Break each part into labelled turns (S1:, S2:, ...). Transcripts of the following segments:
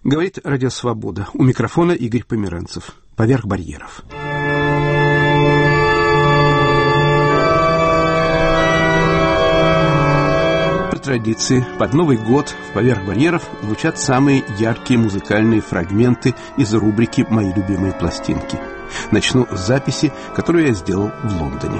S1: Говорит Радио Свобода. У микрофона Игорь Померанцев. Поверх барьеров. По традиции, под Новый год в «Поверх барьеров» звучат самые яркие музыкальные фрагменты из рубрики «Мои любимые пластинки». Начну с записи, которую я сделал в Лондоне.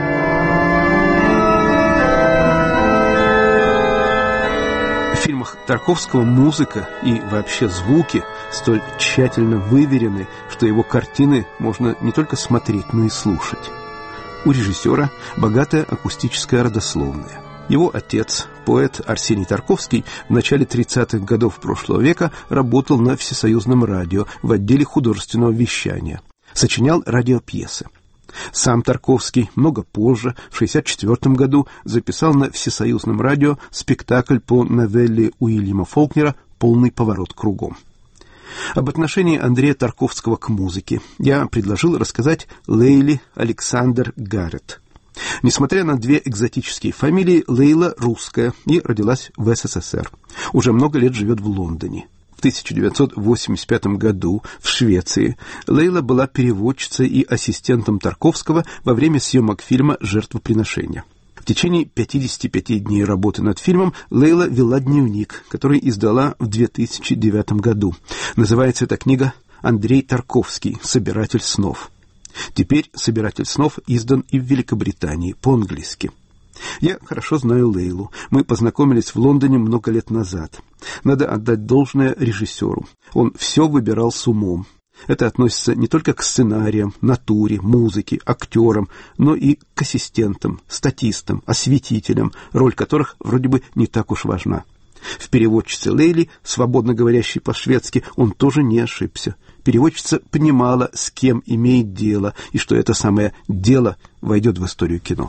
S1: В фильмах Тарковского музыка и вообще звуки столь тщательно выверены, что его картины можно не только смотреть, но и слушать. У режиссера богатая акустическая родословная. Его отец, поэт Арсений Тарковский, в начале 30-х годов прошлого века работал на Всесоюзном радио в отделе художественного вещания. Сочинял радиопьесы. Сам Тарковский много позже, в 1964 году, записал на Всесоюзном радио спектакль по новелле Уильяма Фолкнера «Полный поворот кругом». Об отношении Андрея Тарковского к музыке я предложил рассказать Лейле Александр Гаррет. Несмотря на две экзотические фамилии, Лейла русская и родилась в СССР. Уже много лет живет в Лондоне. В 1985 году в Швеции Лейла была переводчицей и ассистентом Тарковского во время съемок фильма «Жертвоприношение». В течение 55 дней работы над фильмом Лейла вела дневник, который издала в 2009 году. Называется эта книга «Андрей Тарковский. Собиратель снов». Теперь «Собиратель снов» издан и в Великобритании по-английски. Я хорошо знаю Лейлу. Мы познакомились в Лондоне много лет назад. Надо отдать должное режиссеру. Он все выбирал с умом. Это относится не только к сценариям, натуре, музыке, актерам, но и к ассистентам, статистам, осветителям, роль которых вроде бы не так уж важна. В переводчице Лейли, свободно говорящей по-шведски, он тоже не ошибся. Переводчица понимала, с кем имеет дело, и что это самое дело войдет в историю кино.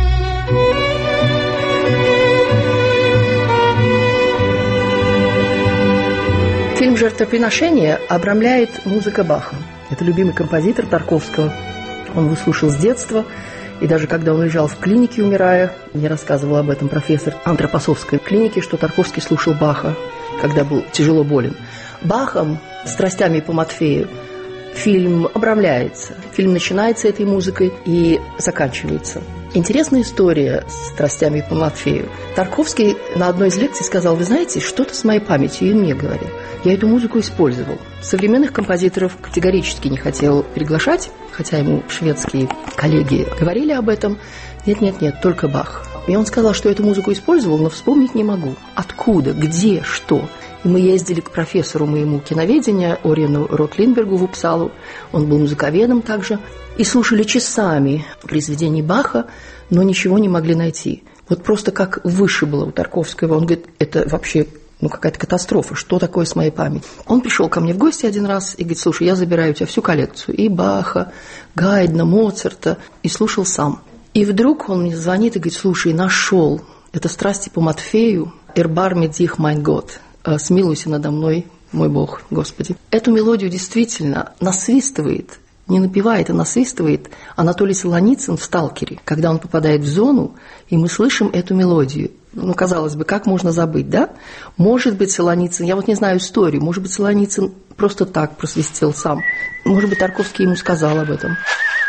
S2: Фильм «Жертвоприношение» обрамляет музыка Баха. Это любимый композитор Тарковского. Он его слушал с детства. И даже когда он лежал в клинике, умирая, мне рассказывал об этом профессор антропософской клиники, что Тарковский слушал Баха, когда был тяжело болен. Бахом, «Страстями по Матфею», фильм обрамляется. Фильм начинается этой музыкой и заканчивается. Интересная история с «Страстями по Матфею». Тарковский на одной из лекций сказал: вы знаете, что-то с моей памятью, и мне говорил. Я эту музыку использовал. Современных композиторов категорически не хотел приглашать, хотя ему шведские коллеги говорили об этом. Нет, только Бах. И он сказал, что эту музыку использовал, но вспомнить не могу. Откуда, где, что. И мы ездили к профессору моему киноведения Орину Ротлинбергу в Упсалу. Он был музыковедом также. И слушали часами произведений Баха, но ничего не могли найти. Вот просто как вышибло у Тарковского. Он говорит, это вообще какая-то катастрофа. Что такое с моей памятью? Он пришел ко мне в гости один раз и говорит: слушай, я забираю у тебя всю коллекцию. И Баха, Гайдна, Моцарта. И слушал сам. И вдруг он мне звонит и говорит: слушай, нашел. Это «Страсти по Матфею», «Эрбар медих майн год». «Смилуйся надо мной, мой Бог, Господи». Эту мелодию действительно насвистывает, не напевает, а насвистывает Анатолий Солоницын в «Сталкере», когда он попадает в зону, и мы слышим эту мелодию. Казалось бы, как можно забыть, да? Может быть, Солоницын, я не знаю историю, может быть, Солоницын просто так просвистел сам. Может быть, Тарковский ему сказал об этом.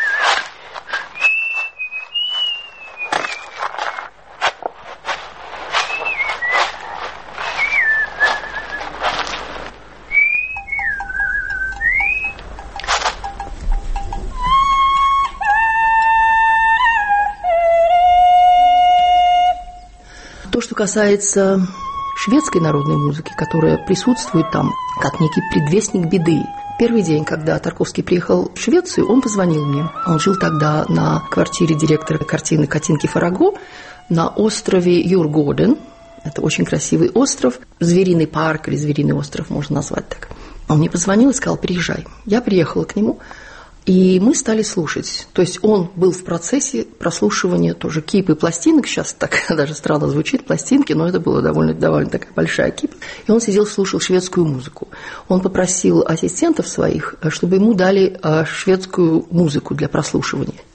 S2: То, что касается шведской народной музыки, которая присутствует там как некий предвестник беды. Первый день, когда Тарковский приехал в Швецию, он позвонил мне. Он жил тогда на квартире директора картины Катинки Фараго на острове Юргоден. Это очень красивый остров. Звериный парк или Звериный остров можно назвать так. Он мне позвонил и сказал: приезжай. Я приехала к нему. И мы стали слушать. То есть он был в процессе прослушивания тоже кипы пластинок. Сейчас так даже странно звучит, пластинки, но это была довольно такая большая кипа. И он сидел, слушал шведскую музыку. Он попросил ассистентов своих, чтобы ему дали шведскую музыку для прослушивания.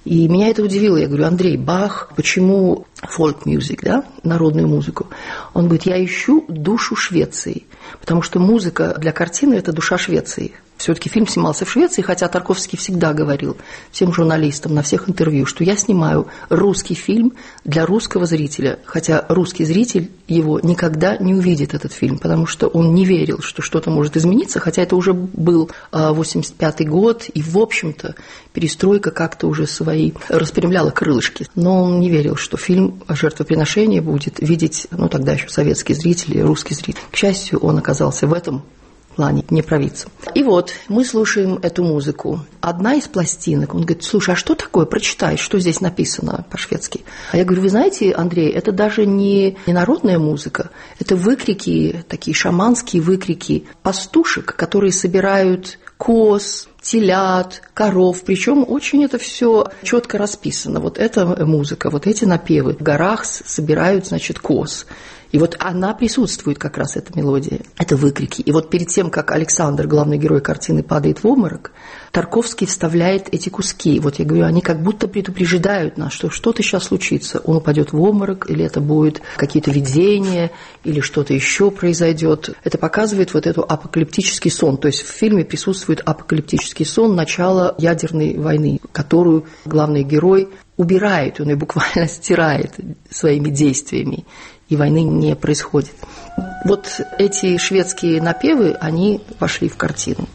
S2: И меня это удивило. Я говорю: Андрей, Бах, почему folk-music, да, народную музыку? Он говорит: я ищу душу Швеции, потому что музыка для картины – это душа Швеции. Все-таки фильм снимался в Швеции, хотя Тарковский всегда говорил всем журналистам на всех интервью, что я снимаю русский фильм для русского зрителя, хотя русский зритель его никогда не увидит, этот фильм, потому что он не верил, что что-то может измениться, хотя это уже был 85-й год, и, в общем-то, перестройка как-то уже свои распрямляла крылышки. Но он не верил, что фильм «Жертвоприношение» будет видеть, тогда еще советский зритель и русский зритель. К счастью, он оказался в этом плане не провидцем. И вот мы слушаем эту музыку. Одна из пластинок, он говорит: слушай, а что такое? Прочитай, что здесь написано по-шведски. А я говорю: вы знаете, Андрей, это даже не народная музыка, это выкрики, такие шаманские выкрики пастушек, которые собирают коз, телят, коров, причем очень это все четко расписано. Вот эта музыка, вот эти напевы. В горах собирают, коз. И вот она присутствует, как раз эта мелодия, это выкрики. И вот перед тем, как Александр, главный герой картины, падает в обморок, Тарковский вставляет эти куски. Вот я говорю, они как будто предупреждают нас, что что-то сейчас случится. Он упадет в обморок, или это будет какие-то видения, или что-то еще произойдет. Это показывает вот этот апокалиптический сон. То есть в фильме присутствует апокалиптический сон начала ядерной войны, которую главный герой убирает, он ее буквально стирает своими действиями. И войны не происходит. Вот эти шведские напевы, они вошли в картину.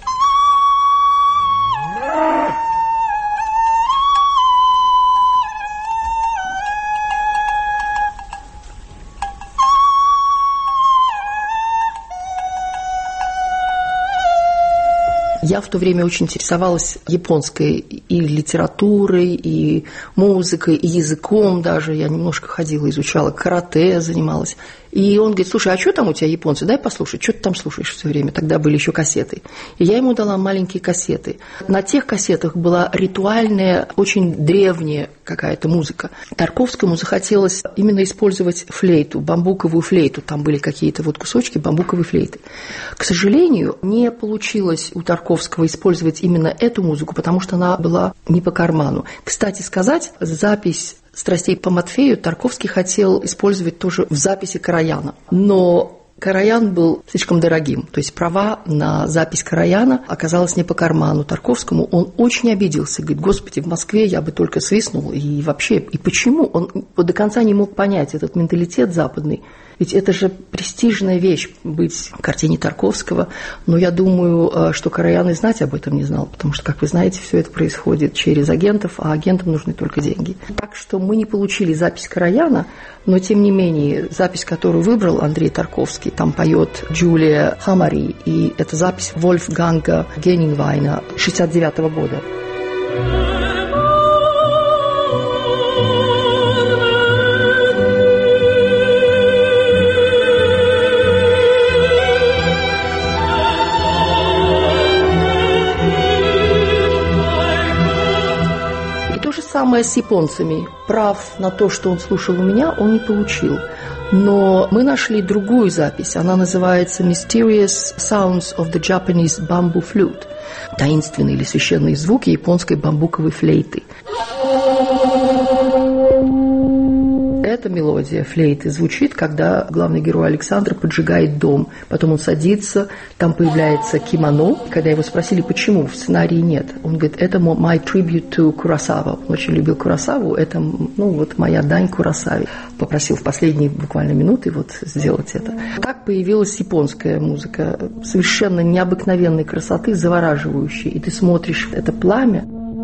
S2: Я в то время очень интересовалась японской и литературой, и музыкой, и языком даже. Я немножко ходила, изучала карате, занималась. И он говорит: слушай, а что там у тебя японцы? Дай послушать, что ты там слушаешь все время? Тогда были еще кассеты. И я ему дала маленькие кассеты. На тех кассетах была ритуальная, очень древняя какая-то музыка. Тарковскому захотелось именно использовать флейту, бамбуковую флейту. Там были какие-то вот кусочки бамбуковой флейты. К сожалению, не получилось у Тарковского использовать именно эту музыку, потому что она была не по карману. Кстати сказать, запись «Страстей по Матфею» Тарковский хотел использовать тоже в записи Караяна. Но Караян был слишком дорогим. То есть права на запись Караяна оказалось не по карману Тарковскому. Он очень обиделся. Говорит: господи, в Москве я бы только свистнул. И вообще, и почему? Он до конца не мог понять этот менталитет западный. Ведь это же престижная вещь быть в картине Тарковского. Но я думаю, что Караян и знать об этом не знал, потому что, как вы знаете, все это происходит через агентов, а агентам нужны только деньги. Так что мы не получили запись Караяна, но тем не менее запись, которую выбрал Андрей Тарковский, там поет Джулия Хамари, и это запись Вольфганга Генингвайна 1969 года. Самое с японцами. Прав на то, что он слушал у меня, он не получил. Но мы нашли другую запись. Она называется «Mysterious Sounds of the Japanese Bamboo Flute». Таинственные или священные звуки японской бамбуковой флейты. Эта мелодия флейты звучит, когда главный герой Александр поджигает дом. Потом он садится, там появляется кимоно. Когда его спросили, почему в сценарии нет, он говорит: это my tribute to Куросава. Он очень любил Куросаву, это моя дань Куросаве. Попросил в последние буквально минуты сделать это. Так появилась японская музыка, совершенно необыкновенной красоты, завораживающей. И ты смотришь это пламя.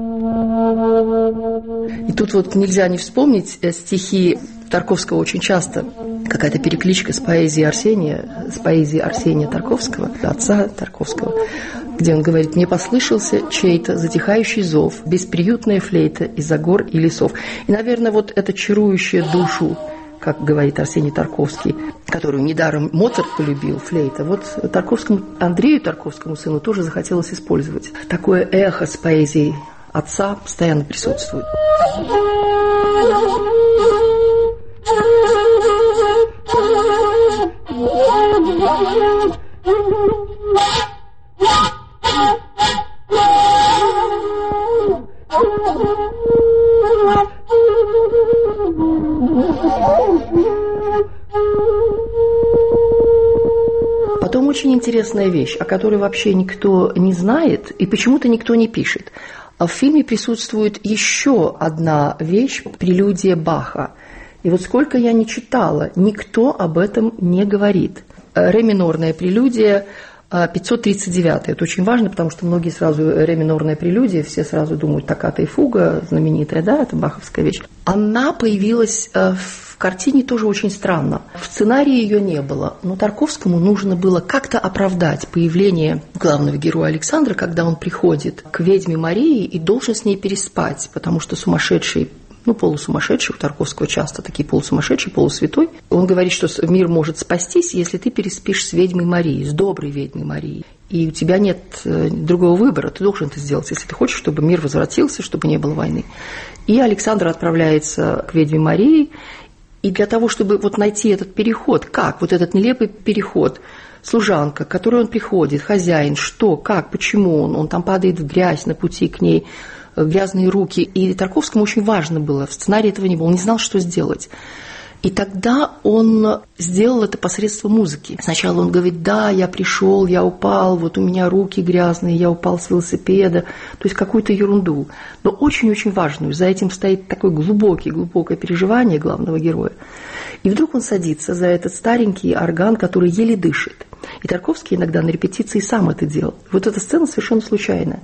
S2: И тут нельзя не вспомнить стихи Тарковского. Очень часто какая-то перекличка с поэзией Арсения Тарковского, отца Тарковского, где он говорит: «Мне послышался чей-то затихающий зов, бесприютная флейта из-за гор и лесов». И, наверное, это чарующая душу, как говорит Арсений Тарковский, которую недаром Моцарт полюбил, флейта. Андрею Тарковскому, сыну, тоже захотелось использовать. Такое эхо с поэзией отца постоянно присутствует. Потом очень интересная вещь, о которой вообще никто не знает и почему-то никто не пишет. А в фильме присутствует еще одна вещь – прелюдия Баха. И вот сколько я не читала, никто об этом не говорит. Ре минорная прелюдия 539. Это очень важно, потому что многие сразу ре минорная прелюдия, все сразу думают токката и фуга, знаменитая, да, это баховская вещь. Она появилась в картине тоже очень странно. В сценарии ее не было, но Тарковскому нужно было как-то оправдать появление главного героя Александра, когда он приходит к ведьме Марии и должен с ней переспать, потому что сумасшедший, полусумасшедший, у Тарковского часто такие полусумасшедший, полусвятой. Он говорит, что мир может спастись, если ты переспишь с ведьмой Марией, с доброй ведьмой Марией. И у тебя нет другого выбора, ты должен это сделать, если ты хочешь, чтобы мир возвратился, чтобы не было войны. И Александр отправляется к ведьме Марии, и для того, чтобы найти этот переход, этот нелепый переход, служанка, к которой он приходит, хозяин, что, как, почему он там падает в грязь на пути к ней, грязные руки. И Тарковскому очень важно было, в сценарии этого не было, он не знал, что сделать. И тогда он сделал это посредством музыки. Сначала он говорит: да, я пришел, я упал, вот у меня руки грязные, я упал с велосипеда. То есть какую-то ерунду, но очень-очень важную. За этим стоит такое глубокое переживание главного героя. И вдруг он садится за этот старенький орган, который еле дышит. И Тарковский иногда на репетиции сам это делал. Вот эта сцена совершенно случайная.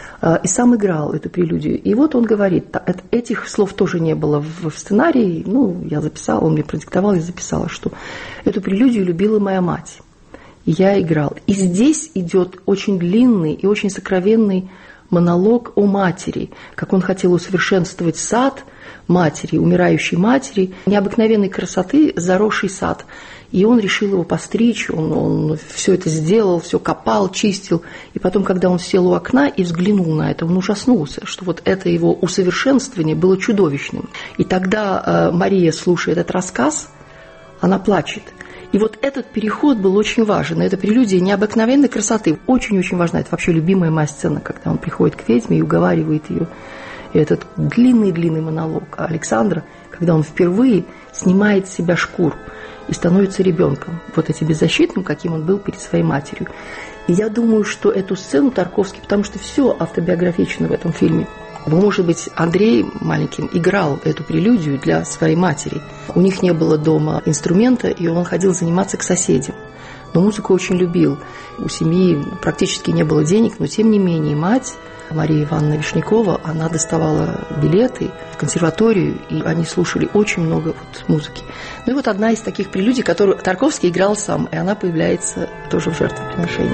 S2: И сам играл эту прелюдию. И вот он говорит, этих слов тоже не было в сценарии, я записала, он мне продиктовал, я записала, что эту прелюдию любила моя мать. И я играл. И здесь идет очень длинный и очень сокровенный монолог о матери, как он хотел усовершенствовать сад матери, умирающей матери, необыкновенной красоты заросший сад. И он решил его постричь, он все это сделал, все копал, чистил. И потом, когда он сел у окна и взглянул на это, он ужаснулся, что вот это его усовершенствование было чудовищным. И тогда Мария, слушая этот рассказ, она плачет. И вот этот переход был очень важен. Это прелюдия необыкновенной красоты. Очень-очень важна. Это вообще любимая моя сцена, когда он приходит к ведьме и уговаривает ее. И этот длинный-длинный монолог Александра, когда он впервые снимает с себя шкуру и становится ребенком, вот этим беззащитным, каким он был перед своей матерью. И я думаю, что эту сцену Тарковский, потому что все автобиографично в этом фильме, может быть, Андрей маленьким играл эту прелюдию для своей матери. У них не было дома инструмента, и он ходил заниматься к соседям. Но музыку очень любил. У семьи практически не было денег, но тем не менее мать, Мария Ивановна Вишнякова, она доставала билеты в консерваторию, и они слушали очень много музыки. Ну и вот одна из таких прелюдий, которую Тарковский играл сам, и она появляется тоже в «Жертвоприношении».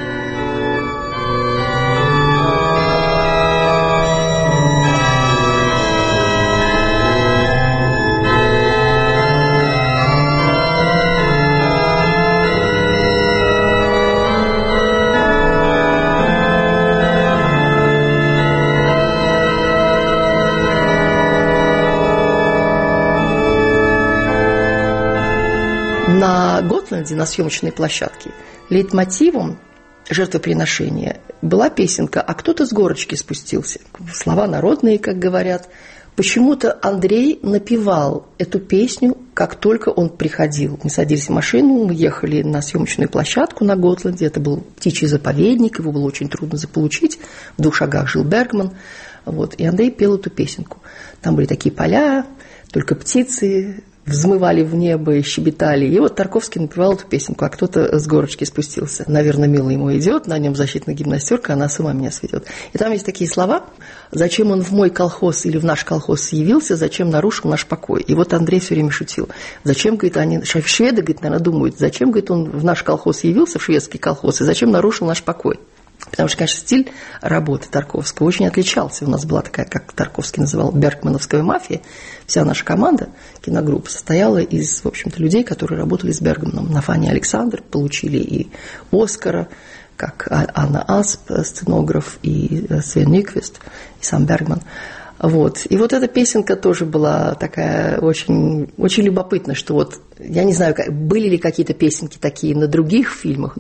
S2: На Готланде, на съемочной площадке, лейтмотивом «Жертвоприношения» была песенка «А кто-то с горочки спустился». Слова народные, как говорят. Почему-то Андрей напевал эту песню, как только он приходил. Мы садились в машину, мы ехали на съемочную площадку на Готланде. Это был птичий заповедник, его было очень трудно заполучить. В 2 шагах жил Бергман. И Андрей пел эту песенку. Там были такие поля, только птицы взмывали в небо и щебетали. И вот Тарковский напевал эту песенку, а кто-то с горочки спустился. Наверное, мило ему идет, на нем защитная гимнастерка, она с ума меня сведет. И там есть такие слова: зачем он в мой колхоз или в наш колхоз явился, зачем нарушил наш покой. И вот Андрей все время шутил. Зачем, говорит, они, шведы, говорит, наверное, думают, зачем, говорит, он в наш колхоз явился, в шведский колхоз, и зачем нарушил наш покой. Потому что, конечно, стиль работы Тарковского очень отличался. У нас была такая, как Тарковский называл, бергмановская мафия. Вся наша команда, киногруппа, состояла из, в общем-то, людей, которые работали с Бергманом. Нафаня Александр получили и Оскара, как Анна Асп, сценограф, и Свен Нykvist, и сам Бергман. И вот эта песенка тоже была такая очень, очень любопытная, что я не знаю, были ли какие-то песенки такие на других фильмах, но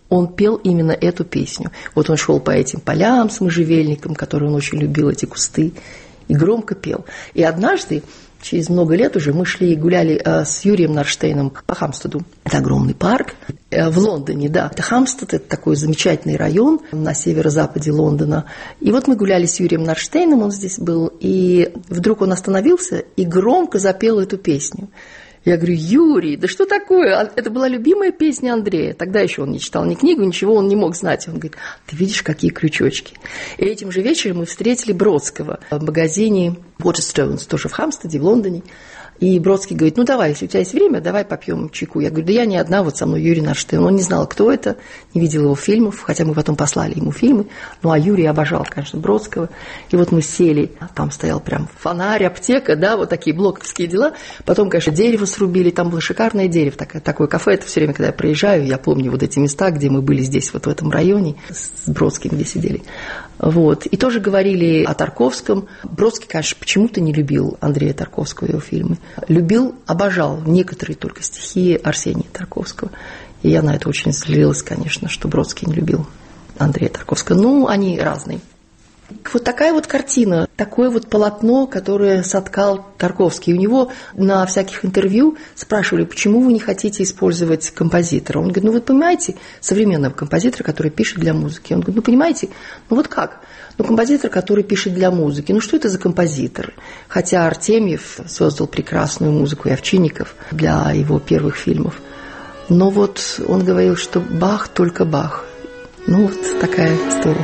S2: он пел именно эту песню. Вот он шел по этим полям с можжевельником, который он очень любил, эти кусты, и громко пел. И однажды, через много лет уже, мы шли и гуляли с Юрием Нарштейном по Хамстеду. Это огромный парк в Лондоне, да. Это Хамстед, это такой замечательный район на северо-западе Лондона. И вот мы гуляли с Юрием Нарштейном, он здесь был, и вдруг он остановился и громко запел эту песню. Я говорю: Юрий, да что такое? Это была любимая песня Андрея. Тогда еще он не читал ни книгу, ничего он не мог знать. Он говорит: ты видишь, какие крючочки. И этим же вечером мы встретили Бродского в магазине Waterstones, тоже в Хамстеде, в Лондоне. И Бродский говорит: ну давай, если у тебя есть время, давай попьем чайку. Я говорю: да я не одна, вот со мной Юрий Нарштейн. Он не знал, кто это, не видел его фильмов, хотя мы потом послали ему фильмы. Ну а Юрий обожал, конечно, Бродского. И вот мы сели, там стоял прям фонарь, аптека, да, вот такие блоковские дела. Потом, конечно, дерево срубили, там было шикарное дерево, такое кафе. Это все время, когда я проезжаю, я помню вот эти места, где мы были здесь, вот в этом районе, с Бродским, где сидели. Вот. И тоже говорили о Тарковском. Бродский, конечно, почему-то не любил Андрея Тарковского и его фильмы. Любил, обожал некоторые только стихи Арсения Тарковского. И я на это очень злилась, конечно, что Бродский не любил Андрея Тарковского. Ну, они разные. Вот такая вот картина, такое вот полотно, которое соткал Тарковский. У него на всяких интервью спрашивали: почему вы не хотите использовать композитора? Он говорит: ну, вы понимаете, современного композитора, который пишет для музыки. Он говорит: ну, понимаете, ну вот как? Ну, композитор, который пишет для музыки. Ну, что это за композиторы? Хотя Артемьев создал прекрасную музыку, и Овчинников для его первых фильмов. Но вот он говорил, что Бах только Бах. Ну, вот такая история.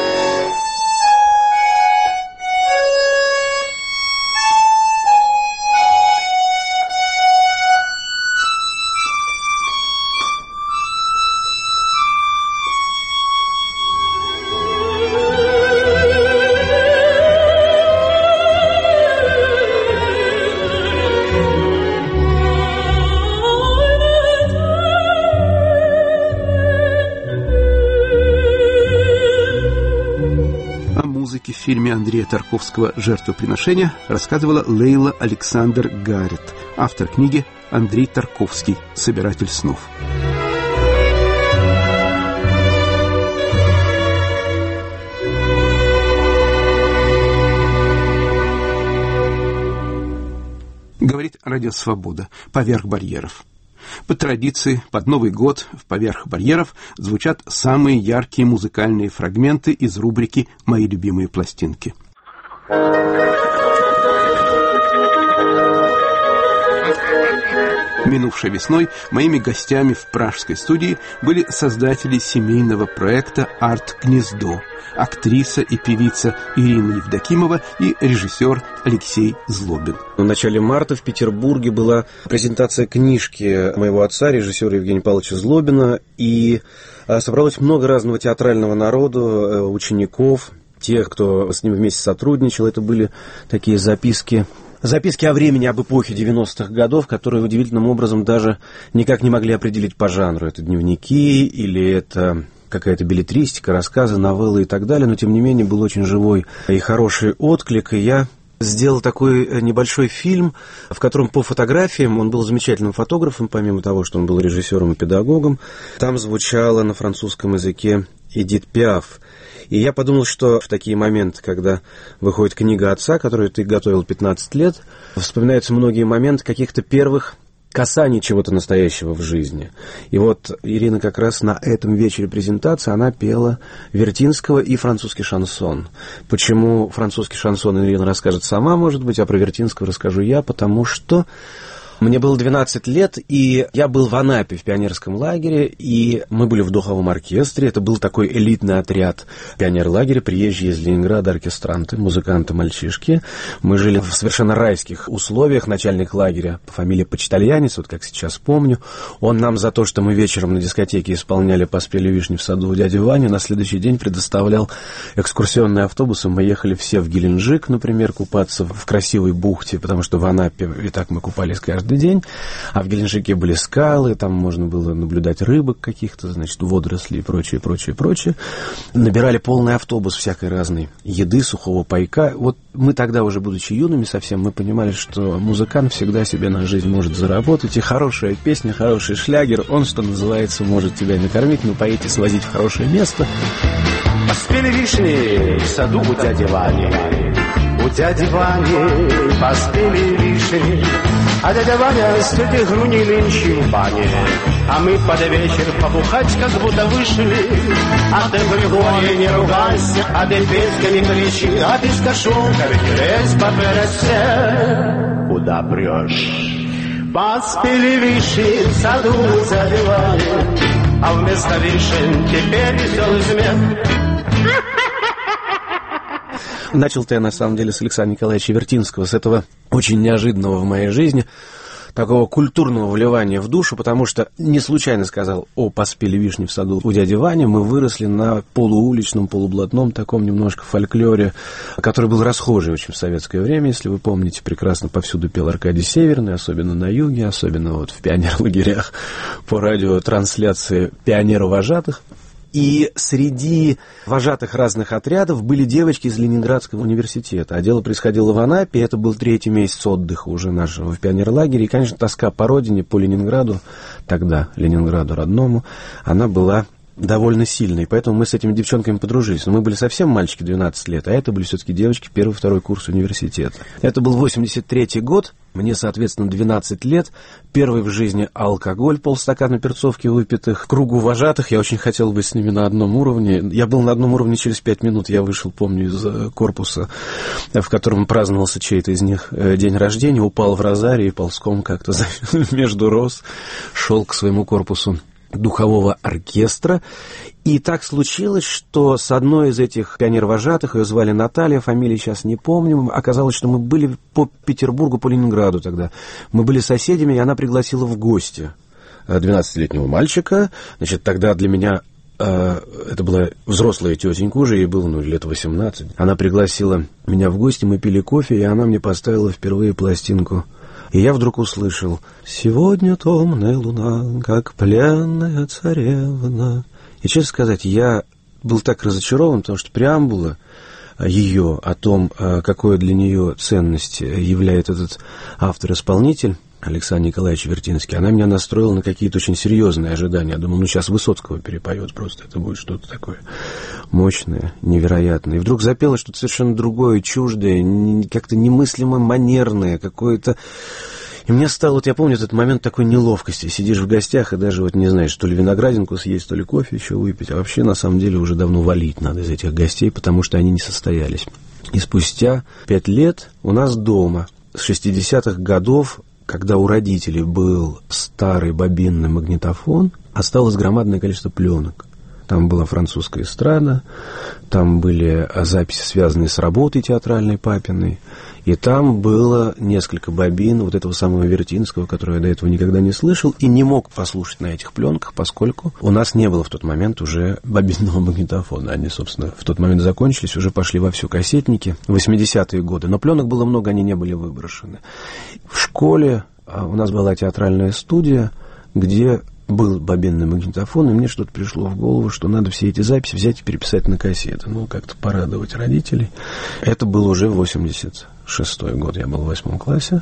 S1: В фильме Андрея Тарковского «Жертвоприношение» рассказывала Лейла Александр Гаррет, автор книги Андрей Тарковский «Собиратель снов». Говорит Радио Свобода. Поверх барьеров. По традиции, под Новый год в «Поверх барьеров» звучат самые яркие музыкальные фрагменты из рубрики «Мои любимые пластинки». Минувшей весной моими гостями в пражской студии были создатели семейного проекта «Арт-гнездо», актриса и певица Ирина Евдокимова и режиссер Алексей Злобин.
S3: В начале марта в Петербурге была презентация книжки моего отца, режиссера Евгения Павловича Злобина, и собралось много разного театрального народа, учеников, тех, кто с ним вместе сотрудничал. Это были такие записки о времени, об эпохе 90-х годов, которые удивительным образом даже никак не могли определить по жанру. Это дневники или это какая-то беллетристика, рассказы, новеллы и так далее, но тем не менее был очень живой и хороший отклик, и я сделал такой небольшой фильм, в котором по фотографиям, он был замечательным фотографом, помимо того, что он был режиссером и педагогом, там звучало на французском языке Эдит Пиаф. И я подумал, что в такие моменты, когда выходит книга отца, которую ты готовил 15 лет, вспоминаются многие моменты каких-то первых касаний чего-то настоящего в жизни. И вот Ирина как раз на этом вечере презентации, она пела Вертинского и французский шансон. Почему французский шансон Ирина расскажет сама, может быть, а про Вертинского расскажу я, потому что мне было 12 лет, и я был в Анапе в пионерском лагере, и мы были в духовом оркестре. Это был такой элитный отряд пионерлагеря, приезжие из Ленинграда оркестранты, музыканты, мальчишки. Мы жили в совершенно райских условиях. Начальник лагеря по фамилии Почтальянец, вот как сейчас помню, он нам за то, что мы вечером на дискотеке исполняли «Поспели вишни в саду» у дяди Вани, на следующий день предоставлял экскурсионные автобусы. Мы ехали все в Геленджик, например, купаться в красивой бухте, потому что в Анапе и так мы купались каждый каждый день. А в Геленджике были скалы, там можно было наблюдать рыбок каких-то, значит, водоросли и прочее, прочее, прочее. Набирали полный автобус всякой разной еды, сухого пайка. Вот мы тогда, уже будучи юными совсем, мы понимали, что музыкант всегда себе на жизнь может заработать, и хорошая песня, хороший шлягер, он, что называется, может тебя накормить, напоить и свозить в хорошее место.
S4: Поспели вишни в саду у дяди Вани, у дяди Вани поспели вишни, а дядя Ваня с тетей Груней нынче в бане, а мы под вечер побухать как будто вышли. А ты, Григорий, не ругайся, а ты, Петька, не кричи, а ты, Скашунка, ведь лезь по пересе. Куда прешь? Поспели вишни в саду у дяди Вани, а вместо вишен теперь веселый смех.
S3: Начал-то я, на самом деле, с Александра Николаевича Вертинского, с этого очень неожиданного в моей жизни, такого культурного вливания в душу, потому что не случайно сказал о «Поспели вишни в саду у дяди Вани». Мы выросли на полууличном, полублатном таком немножко фольклоре, который был расхожий очень в советское время, если вы помните, прекрасно повсюду пел Аркадий Северный, особенно на юге, особенно вот в пионерлагерях по радиотрансляции пионеров-вожатых. И среди вожатых разных отрядов были девочки из Ленинградского университета. А дело происходило в Анапе, это был 3-й месяц отдыха уже нашего в пионерлагере. И, конечно, тоска по родине, по Ленинграду, тогда Ленинграду родному, она была довольно сильной. Поэтому мы с этими девчонками подружились. Но мы были совсем мальчики 12 лет, а это были все-таки девочки 1-2 курс университета. Это был 83-й год. Мне, соответственно, 12 лет. Первый в жизни алкоголь, полстакана перцовки выпитых. В кругу вожатых я очень хотел быть с ними на одном уровне. Я был на одном уровне через 5 минут. Я вышел, помню, из корпуса, в котором праздновался чей-то из них день рождения, упал в розарий и ползком как-то между роз шел к своему корпусу духового оркестра. И так случилось, что с одной из этих пионер-вожатых, ее звали Наталья, фамилии сейчас не помню, оказалось, что мы были по Петербургу, по Ленинграду тогда. Мы были соседями, и она пригласила в гости 12-летнего мальчика. Значит, тогда для меня это была взрослая тетенька уже, ей было лет 18. Она пригласила меня в гости, мы пили кофе, и она мне поставила впервые пластинку. И я вдруг услышал: «Сегодня томная луна, как пленная царевна». И, честно сказать, я был так разочарован, потому что преамбула ее о том, какой для нее ценность являет этот автор-исполнитель, Александр Николаевич Вертинский, она меня настроила на какие-то очень серьезные ожидания. Я думал, сейчас Высоцкого перепоет просто, это будет что-то такое мощное, невероятное. И вдруг запела что-то совершенно другое, чуждое, как-то немыслимо манерное, какое-то... И мне стало, вот я помню этот момент такой неловкости. Сидишь в гостях и даже вот не знаешь, то ли виноградинку съесть, то ли кофе еще выпить. А вообще, на самом деле, уже давно валить надо из этих гостей, потому что они не состоялись. И спустя 5 лет у нас дома с 60-х годов, когда у родителей был старый бобинный магнитофон, осталось громадное количество пленок. Там была французская эстрада, там были записи, связанные с работой театральной папиной, и там было несколько бобин вот этого самого Вертинского, которого я до этого никогда не слышал, и не мог послушать на этих пленках, поскольку у нас не было в тот момент уже бобинного магнитофона. Они, собственно, в тот момент закончились, уже пошли вовсю кассетники, 80-е годы, но пленок было много, они не были выброшены. В школе у нас была театральная студия, где был бобинный магнитофон, и мне что-то пришло в голову, что надо все эти записи взять и переписать на кассеты. Ну, как-то порадовать родителей. Это был уже 86-й год, я был в 8 классе.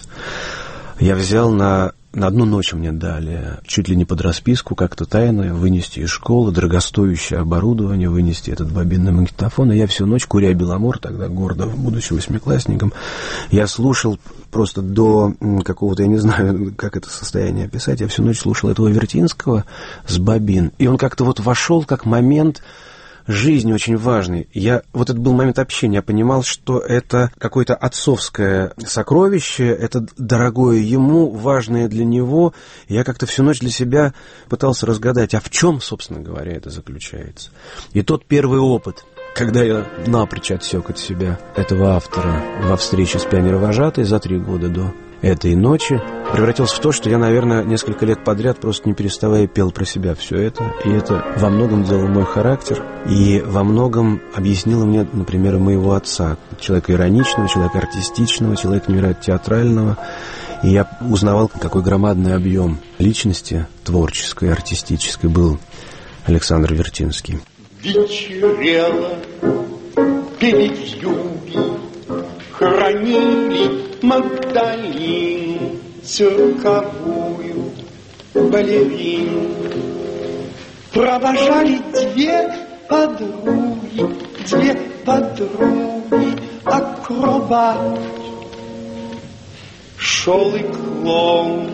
S3: Я взял на одну ночь, мне дали, чуть ли не под расписку, как-то тайно вынести из школы дорогостоящее оборудование, вынести этот бобинный магнитофон. И я всю ночь, куря Беломор, тогда гордо, будучи 8-классником, я слушал просто до какого-то, я не знаю, как это состояние описать, я всю ночь слушал этого Вертинского с бобин. И он как-то вот вошел как момент жизни очень важный. Вот это был момент общения, я понимал, что это какое-то отцовское сокровище, это дорогое ему, важное для него. Я как-то всю ночь для себя пытался разгадать, а в чем, собственно говоря, это заключается. И тот первый опыт, когда я напрочь отсек от себя этого автора во встрече с пионеровожатой за 3 года до этой ночи, превратился в то, что я, наверное, несколько лет подряд просто не переставая пел про себя все это. И это во многом делало мой характер, и во многом объяснило мне, например, моего отца. Человека ироничного, человека артистичного, человека невероятно театрального. И я узнавал, какой громадный объем личности творческой, артистической был Александр Вертинский.
S5: Вечерело, пели вьюги, хранили Магдалину, цирковую балерину. Провожали две подруги, акробат. Шел и клоун,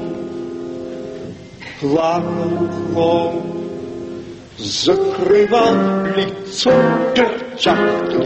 S5: плакал клоун, закрывал лицо перчаткой.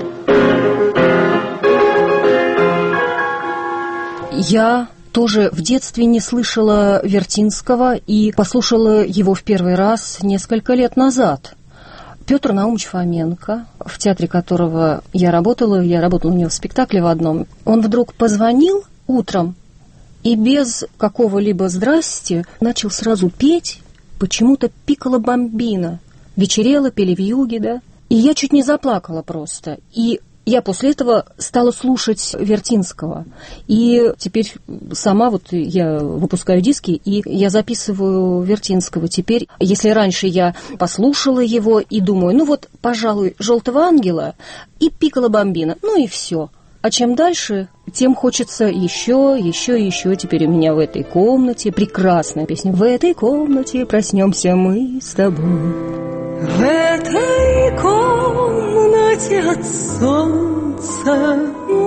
S6: Я тоже в детстве не слышала Вертинского и послушала его в первый раз несколько лет назад. Петр Наумович Фоменко, в театре которого я работала у него в спектакле в одном, он вдруг позвонил утром и без какого-либо «здрасте» начал сразу петь почему-то «Пикколо Бамбино». Вечерело, пели вьюги, да? И я чуть не заплакала просто. И я после этого стала слушать Вертинского. И теперь сама вот я выпускаю диски, и я записываю Вертинского. Теперь, если раньше я послушала его и думаю, ну вот, пожалуй, «Желтого ангела» и «Пикколо Бамбино», ну и все. А чем дальше, тем хочется еще. Теперь у меня в этой комнате прекрасная песня. В этой комнате проснемся мы с тобой.
S7: В этой комнате от солнца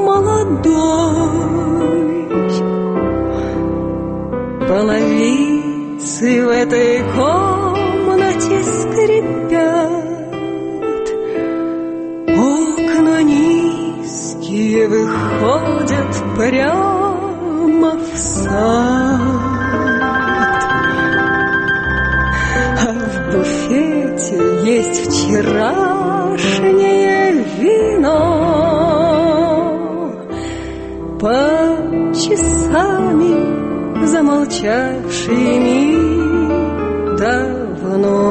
S7: молодой, половицы в этой комнате скрипят, окна низкие выходят прямо в сад, а в буфете есть вчерашнее вино, по часами замолчавшими давно.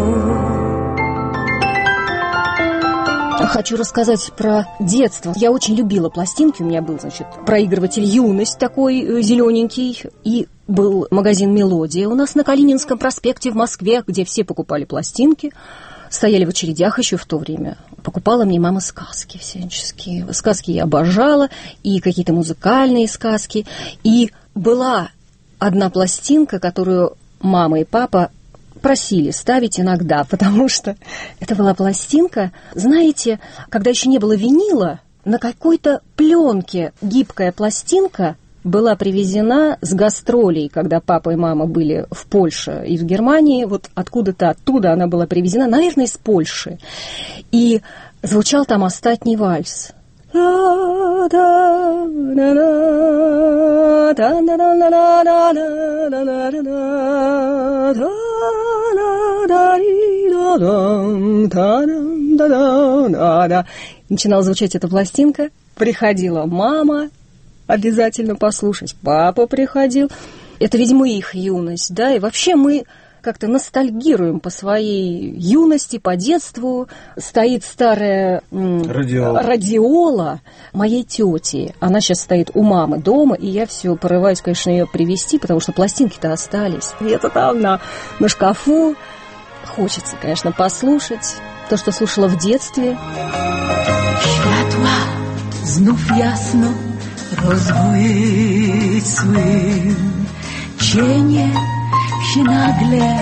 S6: Хочу рассказать про детство. Я очень любила пластинки. У меня был, проигрыватель «Юность» такой зелененький. И был магазин «Мелодия» у нас на Калининском проспекте в Москве, где все покупали пластинки. Стояли в очередях еще в то время. Покупала мне мама сказки всяческие. Сказки я обожала, и какие-то музыкальные сказки. И была одна пластинка, которую мама и папа просили ставить иногда, потому что это была пластинка, знаете, когда еще не было винила, на какой-то пленке гибкая пластинка была привезена с гастролей, когда папа и мама были в Польше и в Германии, вот откуда-то оттуда она была привезена, наверное, из Польши. И звучал там «Остатний вальс». Начинала звучать эта пластинка, приходила мама обязательно послушать, папа приходил. Это, видимо, их юность, да, и вообще мы как-то ностальгируем по своей юности, по детству. Стоит старая радиола моей тети. Она сейчас стоит у мамы дома, и я все порываюсь, конечно, ее привезти, потому что пластинки-то остались. Где-то там на шкафу. Хочется, конечно, послушать то, что слушала в детстве.
S7: Światła znów jasno rozbłysły, cienie się nagle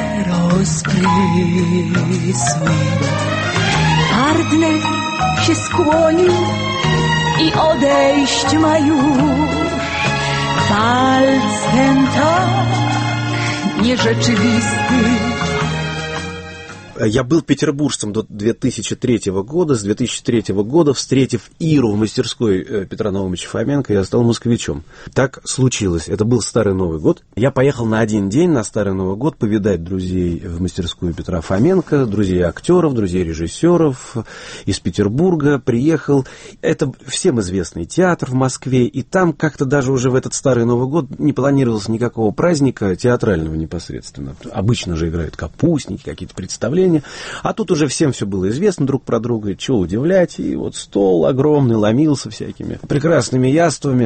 S7: rozprysły. Gardner się skłonił i odejść ma już. Walc ten tak nierzeczywisty.
S3: Я был петербуржцем до 2003 года. С 2003 года, встретив Иру в мастерской Петра Наумовича Фоменко, я стал москвичом. Так случилось. Это был Старый Новый год. Я поехал на один день на Старый Новый год повидать друзей в мастерскую Петра Фоменко, друзей актеров, друзей режиссеров из Петербурга. Приехал. Это всем известный театр в Москве. И там как-то даже уже в этот Старый Новый год не планировалось никакого праздника театрального непосредственно. Обычно же играют капустники, какие-то представления. А тут уже всем все было известно друг про друга, чего удивлять. И вот стол огромный ломился всякими прекрасными яствами.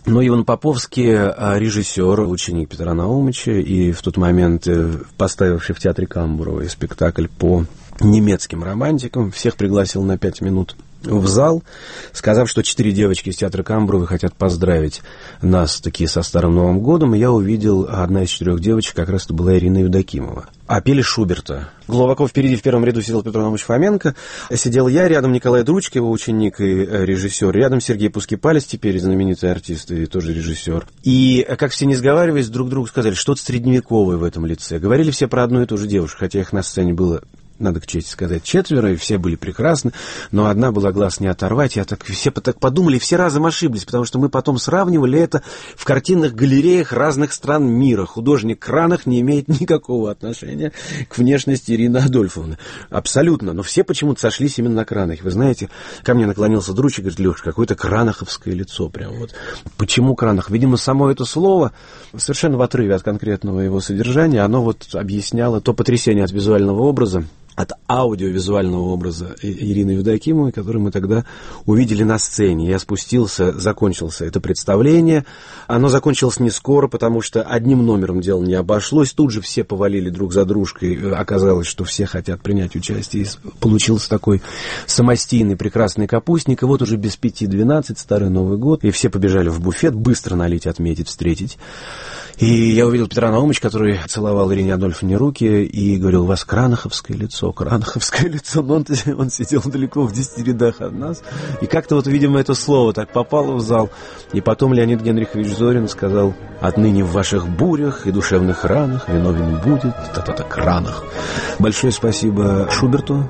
S3: Но Иван Поповский, режиссер, ученик Петра Наумовича, и в тот момент поставивший в театре Камбурова спектакль по немецким романтикам, всех пригласил на 5 минут в зал, сказав, что 4 девочки из театра Камбуровой хотят поздравить нас таки со Старым Новым годом, и я увидел, одна из 4 девочек как раз это была Ирина Евдокимова. А пели Шуберта. Глубоко впереди в первом ряду сидел Петр Наумович Фоменко, сидел я, рядом Николай Дручко, его ученик и режиссер, рядом Сергей Пускипалец, теперь знаменитый артист и тоже режиссер. И, как все не сговариваясь, друг другу сказали, что-то средневековое в этом лице. Говорили все про одну и ту же девушку, хотя их на сцене было, надо к чести сказать, 4, и все были прекрасны, но одна была глаз не оторвать. Все так подумали, все разом ошиблись, потому что мы потом сравнивали это в картинных галереях разных стран мира. Художник Кранах не имеет никакого отношения к внешности Ирины Адольфовны. Абсолютно. Но все почему-то сошлись именно на Кранахе. Вы знаете, ко мне наклонился Друч и говорит: Леш, какое-то кранаховское лицо. Прям вот. Почему Кранах? Видимо, само это слово совершенно в отрыве от конкретного его содержания, оно вот объясняло то потрясение от визуального образа, от аудиовизуального образа Ирины Евдокимовой, который мы тогда увидели на сцене. Я спустился, закончился это представление. Оно закончилось не скоро, потому что одним номером дело не обошлось. Тут же все повалили друг за дружкой. Оказалось, что все хотят принять участие. И получился такой самостийный прекрасный капустник. И вот уже без 5:12, Старый Новый год. И все побежали в буфет, быстро налить, отметить, встретить. И я увидел Петра Наумовича, который целовал Ирине Адольфовне руки и говорил: у вас кранаховское лицо. Но он сидел далеко в 10 рядах от нас. И как-то вот, видимо, это слово так попало в зал. И потом Леонид Генрихович Зорин сказал: отныне в ваших бурях и душевных ранах виновен будет та-та-та Кранах. Большое спасибо Шуберту.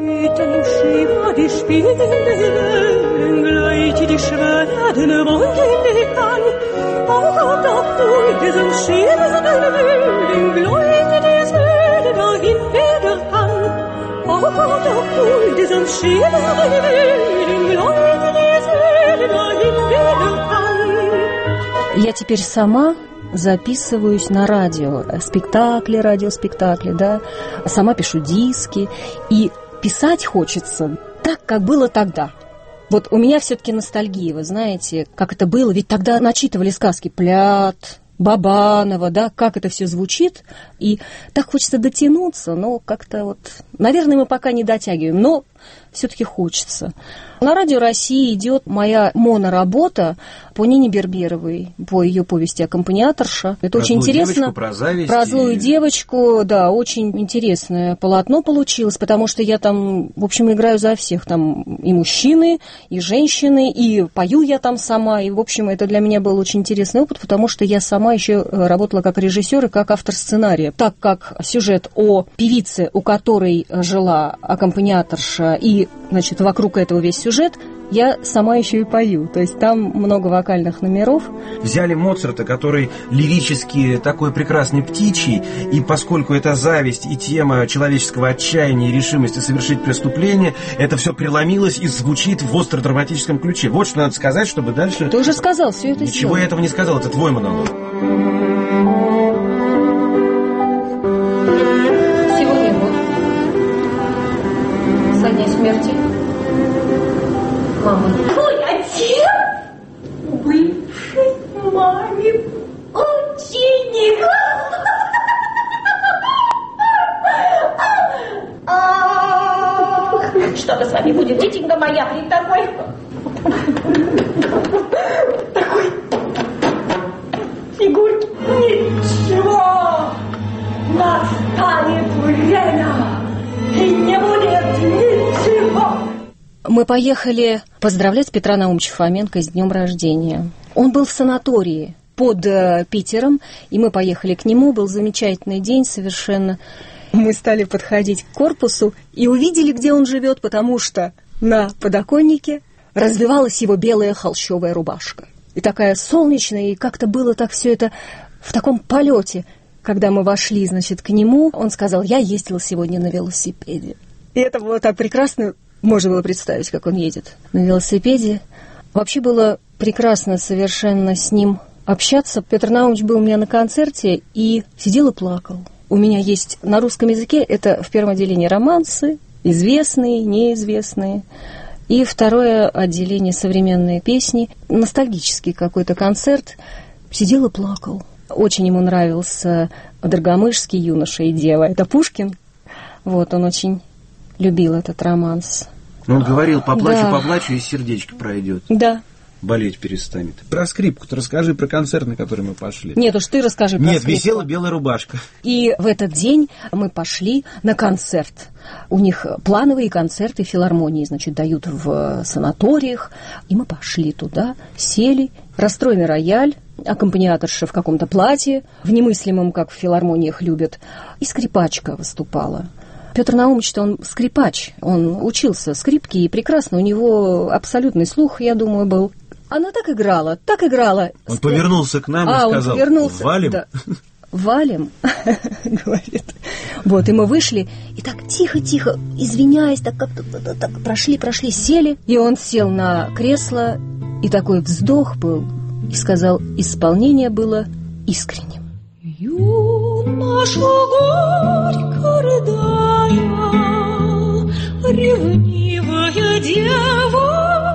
S6: Я теперь сама записываюсь на радиоспектакли, да, сама пишу диски, и писать хочется так, как было тогда. Вот у меня все-таки ностальгия, вы знаете, как это было, ведь тогда начитывали сказки Плят, Бабанова, да, как это все звучит, и так хочется дотянуться, но как-то вот, наверное, мы пока не дотягиваем, но все-таки хочется. На Радио России идет моя моноработа по Нине Берберовой, по ее повести «Аккомпаниаторша». Это очень интересно.
S3: Про зависть.
S6: Про злую девочку, да, очень интересное полотно получилось, потому что я там, в общем, играю за всех. Там и мужчины, и женщины, и пою я там сама. И, в общем, это для меня был очень интересный опыт, потому что я сама еще работала как режиссер и как автор сценария. Так как сюжет о певице, у которой жила аккомпаниаторша, и, значит, вокруг этого весь сюжет, я сама еще и пою. То есть там много вокальных номеров.
S3: Взяли Моцарта, который лирически такой прекрасный птичий, и поскольку это зависть и тема человеческого отчаяния и решимости совершить преступление, это все преломилось и звучит в остро-драматическом ключе. Вот что надо сказать, чтобы дальше...
S6: Ты уже сказал, все это
S3: Ничего
S6: сделал.
S3: я этого не сказал, это твой монолог.
S6: Сегодня вот со дня смерти мамы.
S7: Твой отец бывший маме ученик. Что мы с вами будем, детенька моя, при такой фигурке? Ничего, настанет время, и не будет ничего.
S6: Мы поехали поздравлять Петра Наумовича Фоменко с днем рождения. Он был в санатории под Питером, и мы поехали к нему. Был замечательный день совершенно. Мы стали подходить к корпусу и увидели, где он живет, потому что на подоконнике развивалась его белая холщовая рубашка. И такая солнечная, и как-то было так все это в таком полете. Когда мы вошли, значит, к нему, он сказал: я ездил сегодня на велосипеде. И это было так прекрасно. Можно было представить, как он едет на велосипеде. Вообще было прекрасно совершенно с ним общаться. Петр Наумович был у меня на концерте и сидел и плакал. У меня есть на русском языке, это в первом отделении романсы, известные, неизвестные. И второе отделение — современные песни. Ностальгический какой-то концерт. Сидел и плакал. Очень ему нравился Доргомышский «Юноша и дева». Это Пушкин. Вот, он очень любил этот романс.
S3: Он говорил: поплачу,
S6: Да.
S3: поплачу, и сердечко пройдет.
S6: Да.
S3: Болеть перестанет. Про скрипку-то расскажи, про концерт, на который мы пошли.
S6: Нет, уж ты расскажи про
S3: Нет,
S6: скрипку.
S3: висела белая рубашка.
S6: И в этот день мы пошли на концерт. У них плановые концерты филармонии, значит, дают в санаториях. И мы пошли туда, сели, расстроенный рояль, аккомпаниаторша в каком-то платье, в немыслимом, как в филармониях любят, и скрипачка выступала. Петр Наумович-то он скрипач, он учился скрипке, и прекрасно, у него абсолютный слух, я думаю, был. Она так играла, так играла.
S3: Он повернулся к нам и сказал:
S6: он повернулся.
S3: валим?
S6: Да. Валим, говорит. Вот, и мы вышли, и так тихо-тихо, извиняясь, так как-то так прошли, сели. И он сел на кресло, и такой вздох был, и сказал: исполнение было искренним.
S7: Юноша горько рыдая, ревнивая дева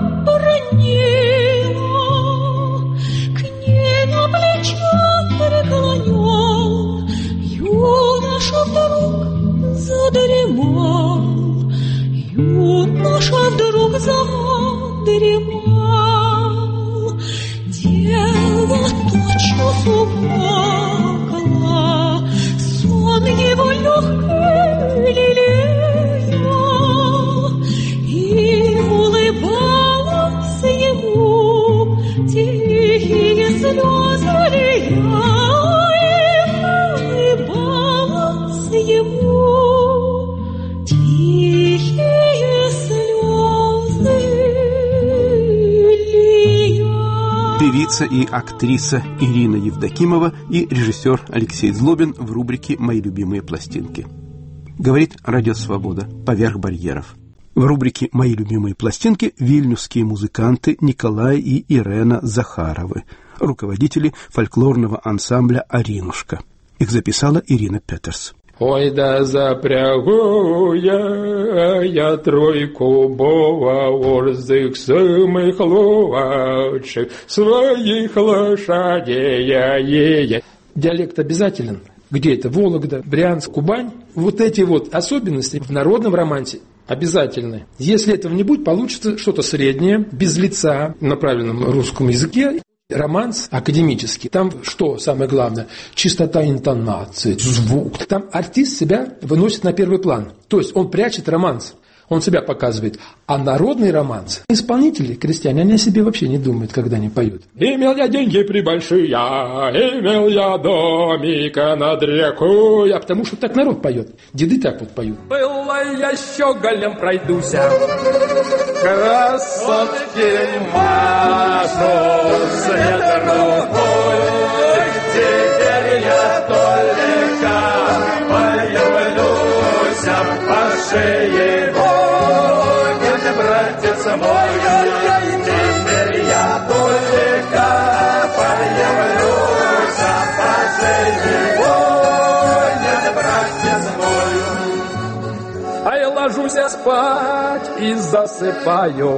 S7: бронила, к ней на плечах преклонен, юноша вдруг задремал, юноша вдруг задремал, дева тотчас уплакала, сон его легкий лелея, и улыбалась ему тихие слезы лья, и улыбалась ему тихие слезы лья.
S1: Певица и актриса Ирина Евдокимова и режиссер Алексей Злобин в рубрике «Мои любимые пластинки». Говорит Радио Свобода «Поверх барьеров». В рубрике «Мои любимые пластинки» вильнюсские музыканты Николай и Ирена Захаровы, руководители фольклорного ансамбля «Аринушка». Их записала Ирина Петерс.
S8: Ой, да запрягу я тройку борзых самых лучших своих лошадей. Диалект обязателен. Где это? Вологда, Брянск, Кубань. Вот эти вот особенности в народном романсе обязательны. Если этого не будет, получится что-то среднее, без лица, направленном на русском языке. Романс академический. Там что самое главное? Чистота интонации, звук. Там артист себя выносит на первый план. То есть он прячет романс. Он себя показывает. А народный романс, исполнители, крестьяне, они о себе вообще не думают, когда они поют. Имел я деньги прибольшие, имел я домика над рекой. А потому что так народ поет. Деды так вот поют. Было я щеголем пройдуся, красотки машу след рукой. Теперь я только появлюсь по шее. Братец мой, теперь я только появлюсь по шее. Нет, братец мой. А я ложусь спать и засыпаю.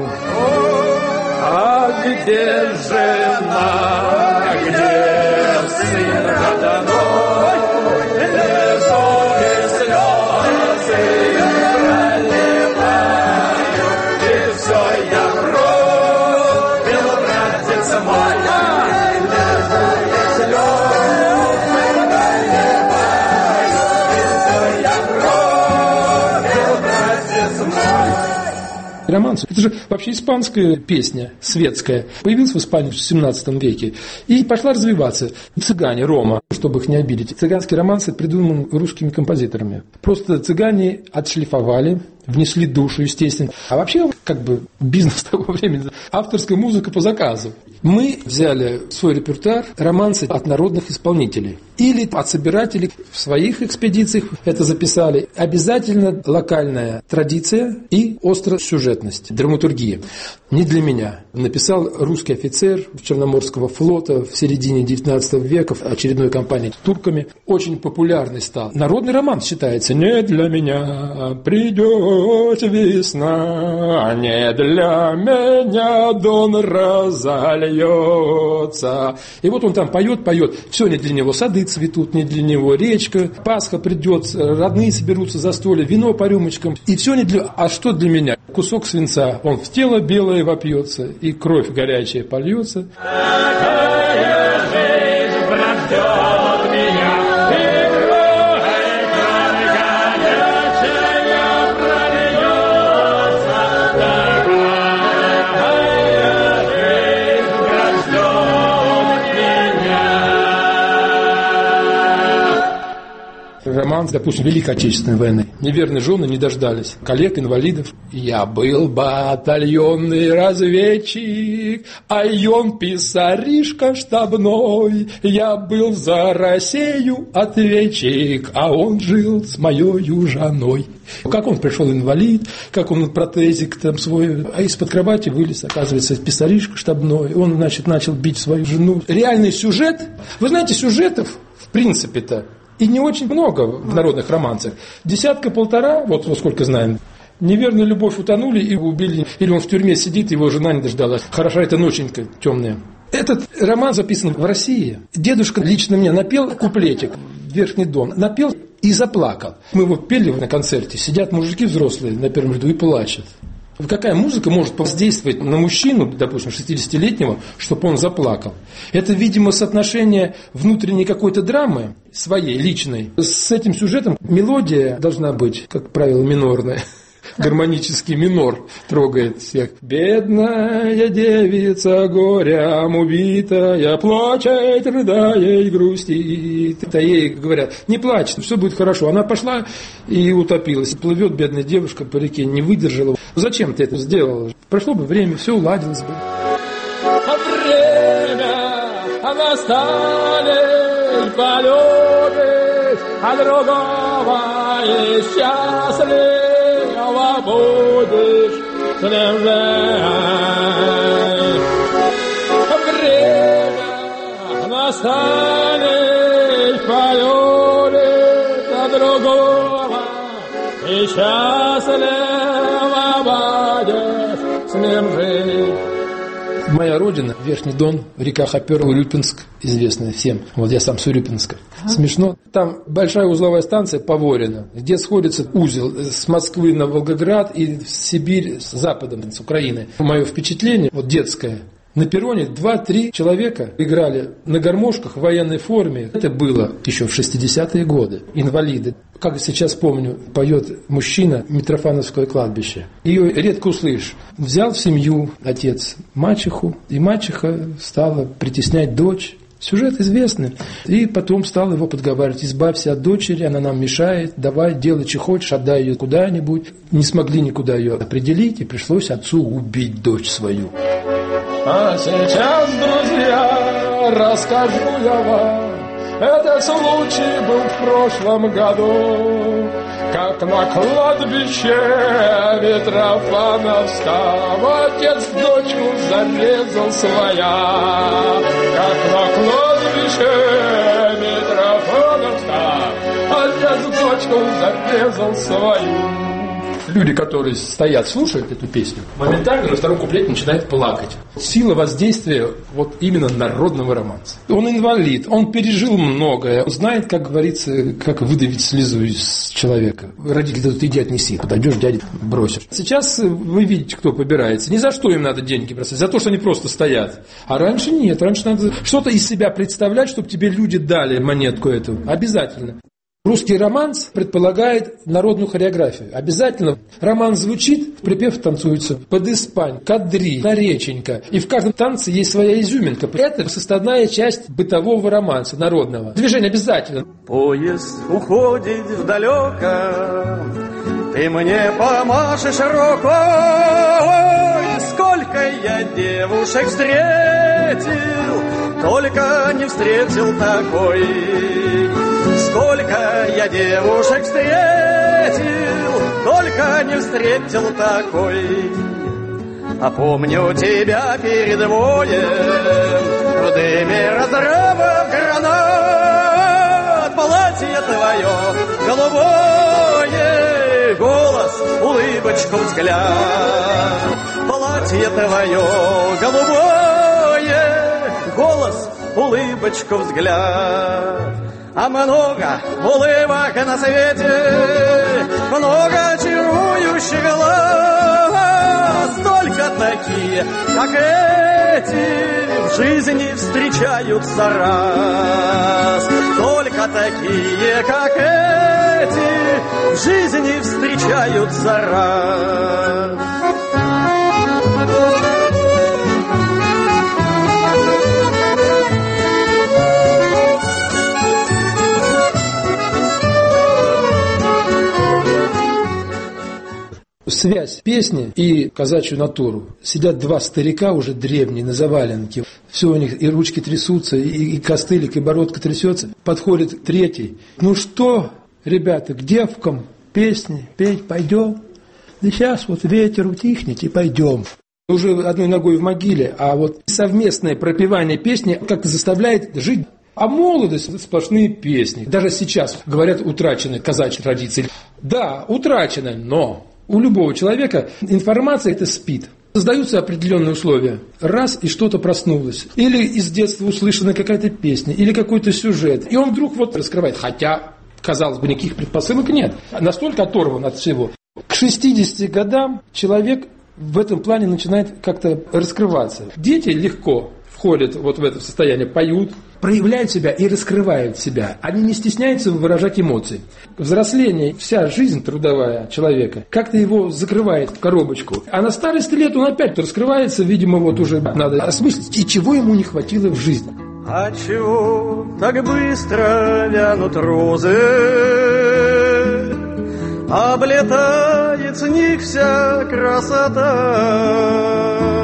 S8: А где жена, где сын родной? Лежу и слезы проливаю, и все я пробил, братец мой. Лежу и слезы проливаю, и все я пробил, братец мой. Романс — это же вообще испанская песня, светская. Появилась в Испании в 17 веке и пошла развиваться. Цыгане, Рома, чтобы их не обидеть. Цыганский романс придуман русскими композиторами. Просто цыгане отшлифовали, внесли душу, естественно. А вообще, как бы, бизнес того времени, авторская музыка по заказу. Мы взяли в свой репертуар романсы от народных исполнителей. или от собирателей в своих экспедициях это записали. Обязательно локальная традиция и остросюжетность, драматургия. Не для меня. Написал русский офицер Черноморского флота в середине XIX века в очередной кампании с турками. Очень популярный стал. Народный роман считается. «Не для меня придет весна, не для меня Дон разольется». И вот он там поет. Все не для него. Сады цветут, не для него. Речка, Пасха придет, родные соберутся за столе, вино по рюмочкам. И все не для... А что для меня? Кусок свинца. Он в тело белое вопьется, и кровь горячая польется. Роман, допустим, Великой Отечественной войны. Неверные жены не дождались. Коллег, инвалидов. Я был батальонный разведчик, а он писаришка штабной. Я был за Россию ответчик, а он жил с моею женой. Как он пришел инвалид, как он протезик там свой, а из-под кровати вылез, оказывается, писаришка штабной. Он, значит, начал бить свою жену. Реальный сюжет. Вы знаете, сюжетов, в принципе-то, и не очень много в народных романсах. 10-1.5, вот сколько знаем. Неверную любовь утонули и убили. Или он в тюрьме сидит, его жена не дождалась. Хороша эта ноченька темная. Этот роман записан в России. Дедушка лично мне напел куплетик «Верхний Дон». Напел и заплакал. Мы его пели на концерте. Сидят мужики взрослые на первом ряду и плачут. Какая музыка может воздействовать на мужчину, допустим, 60-летнего, чтобы он заплакал? Это, видимо, соотношение внутренней какой-то драмы, своей, личной. С этим сюжетом мелодия должна быть, как правило, минорная. Гармонический минор трогает всех. Бедная девица горем убитая, плачет, рыдает, грустит. А ей говорят, не плачь, все будет хорошо. Она пошла и утопилась. Плывет бедная девушка по реке, не выдержала. Зачем ты это сделала? Прошло бы время, все уладилось бы. А время настанет, полюбишь, а другого и счастлив. Будешь с ним жить. Время настанет, полюбишь другого и счастливо будешь с ним жить. Моя родина, Верхний Дон, река Хопер, Урюпинск, известная всем. Вот я сам с Урюпинска. Смешно. Там большая узловая станция Поворино, где сходится узел с Москвы на Волгоград и в Сибирь с западом, с Украины. Мое впечатление, вот детское, на перроне 2-3 человека играли на гармошках в военной форме. Это было еще в 60-е годы. Инвалиды. Как сейчас помню, поет мужчина Митрофановское кладбище. Ее редко услышишь. Взял в семью отец мачеху, и мачеха стала притеснять дочь. Сюжет известный. И потом стал его подговаривать. Избавься от дочери, она нам мешает, давай, делай, что хочешь, отдай ее куда-нибудь. Не смогли никуда ее определить, и пришлось отцу убить дочь свою. А сейчас, друзья, расскажу я вам. Этот случай был в прошлом году, как на кладбище Митрофановского отец дочку зарезал своя. Как на кладбище Митрофановского отец дочку зарезал свою. Люди, которые стоят, слушают эту песню, моментально на втором куплете начинают плакать. Сила воздействия вот именно народного романса. Он инвалид, он пережил многое, он знает, как говорится, как выдавить слезу из человека. Родители говорят, иди отнеси, подойдешь, дядя бросишь. Сейчас вы видите, кто побирается. Ни за что им надо деньги бросать, за то, что они просто стоят. А раньше нет, раньше надо что-то из себя представлять, чтобы тебе люди дали монетку эту. Обязательно. Русский романс предполагает народную хореографию. Обязательно роман звучит, припев танцуется под испань, кадри, нареченька. И в каждом танце есть своя изюминка. Это составная часть бытового романса, народного. Движение обязательно.
S9: Поезд уходит вдалеко, ты мне помашешь рукой. Сколько я девушек встретил, только не встретил такой. Сколько я девушек встретил, только не встретил такой. А помню тебя перед боем, в дыме разрывов гранат. Платье твое голубое, голос, улыбочку, взгляд. Платье твое голубое, голос, улыбочку, взгляд. А много улыбок на свете, много чарующих глаз. Только такие, как эти, в жизни встречаются раз. Только такие, как эти, в жизни встречаются раз.
S8: Связь песни и казачью натуру. Сидят два старика уже древние на заваленке. Все у них, и ручки трясутся, и костылик, и бородка трясется. Подходит третий. Ну что, ребята, к девкам песни петь пойдем? Да сейчас вот ветер утихнет и пойдем. Уже одной ногой в могиле, а вот совместное пропевание песни как-то заставляет жить. А молодость – сплошные песни. Даже сейчас, говорят, утрачены казачьи традиции. Да, утрачены, но у любого человека информация – это спит. Создаются определенные условия. Раз – и что-то проснулось. Или из детства услышана какая-то песня, или какой-то сюжет. И он вдруг вот раскрывает. Хотя, казалось бы, никаких предпосылок нет. Настолько оторван от всего. К 60 годам человек в этом плане начинает как-то раскрываться. Дети легко входят вот в это состояние, поют, проявляют себя и раскрывают себя. Они не стесняются выражать эмоции. Взросление, вся жизнь трудовая человека, как-то его закрывает в коробочку. А на старости лет он опять раскрывается, видимо, вот уже надо осмыслить, и чего ему не хватило в жизни.
S9: А чего так быстро вянут розы? Облетает с них вся красота.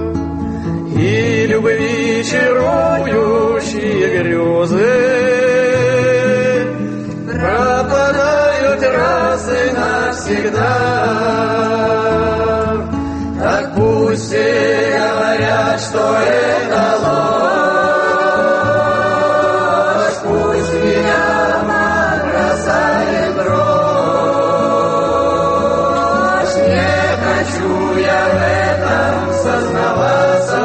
S9: И любви чарующие грезы пропадают раз и навсегда. Так пусть все говорят, что это ложь, пусть меня бросает дрожь. Не хочу я в этом сознаваться.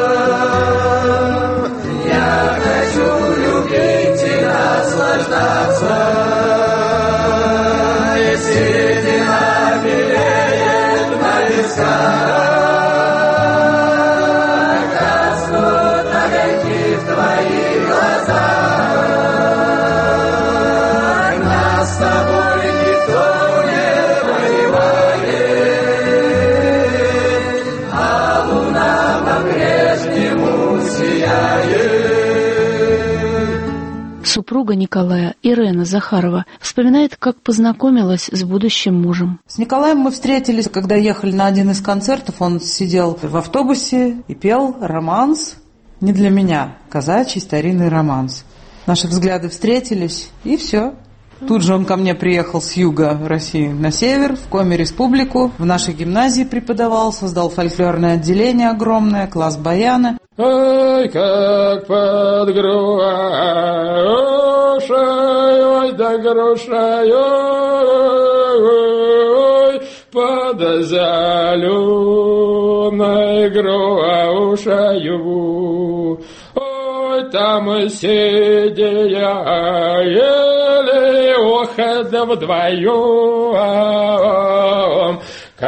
S10: Супруга Николая, Ирена Захарова, вспоминает, как познакомилась с будущим мужем.
S11: С Николаем мы встретились, когда ехали на один из концертов. Он сидел в автобусе и пел романс. Не для меня, казачий старинный романс. Наши взгляды встретились, и все. Тут же он ко мне приехал с юга России на север, в Коми-республику. В нашей гимназии преподавал, создал фольклорное отделение огромное, класс баяна.
S8: Ой, как под грушей, да грушей, под зеленой грушею. Ой, там сидели охада вдвоем,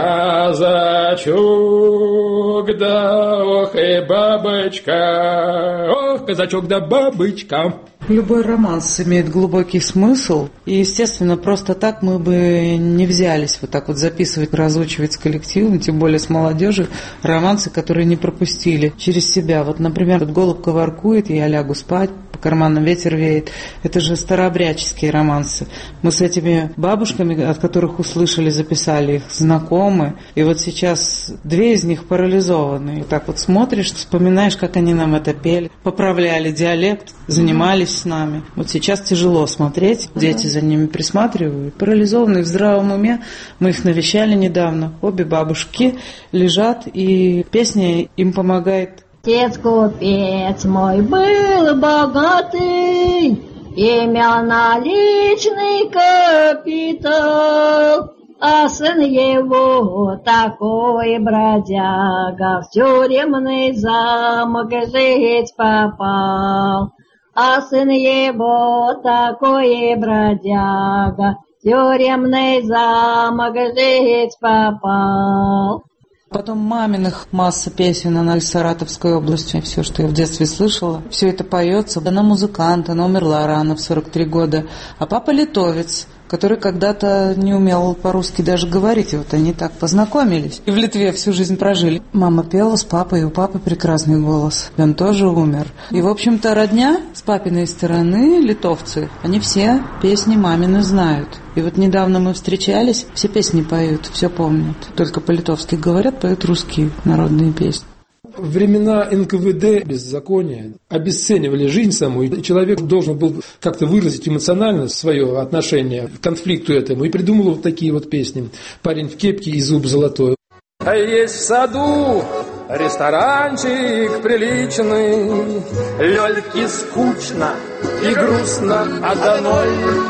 S8: казачок да ох и бабочка, ох, казачок да бабочка.
S11: Любой романс имеет глубокий смысл, и, естественно, просто так мы бы не взялись вот так вот записывать, разучивать с коллективом, тем более с молодежью, романсы, которые не пропустили через себя. Вот, например, «Голубка воркует», «Я лягу спать», карманном ветер веет. Это же старообрядческие романсы. Мы с этими бабушками, от которых услышали, записали их, знакомы. И вот сейчас 2 из них парализованы. И так вот смотришь, вспоминаешь, как они нам это пели, поправляли диалект, занимались с нами. Вот сейчас тяжело смотреть, дети за ними присматривают. Парализованные в здравом уме. Мы их навещали недавно. Обе бабушки лежат, и песня им помогает.
S7: Отец-купец мой был богатый, имел наличный капитал, а сын его такой бродяга, в тюремный замок жить попал. А сын его такой бродяга, в тюремный замок жить попал.
S11: Потом маминых масса песен, она из Саратовской области, все, что я в детстве слышала, все это поется. Она музыкант, она умерла рано, в 43 года. А папа литовец, который когда-то не умел по-русски даже говорить. И вот они так познакомились. И в Литве всю жизнь прожили. Мама пела с папой, и у папы прекрасный голос. И он тоже умер. И, в общем-то, родня с папиной стороны, литовцы, они все песни мамины знают. И вот недавно мы встречались, все песни поют, все помнят. Только по-литовски говорят, поют русские народные песни.
S8: Времена НКВД, беззакония, обесценивали жизнь саму, и человек должен был как-то выразить эмоционально свое отношение к конфликту этому, и придумал вот такие вот песни. «Парень в кепке и зуб золотой».
S12: А есть в саду ресторанчик приличный, Лёльке скучно и грустно одной.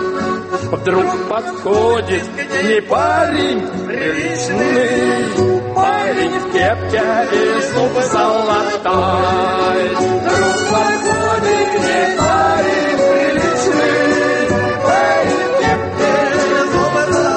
S12: Вдруг подходит не парень приличный, парень в кепке и зуб золотой. Вдруг подходит не парень приличный, парень в кепке и зуб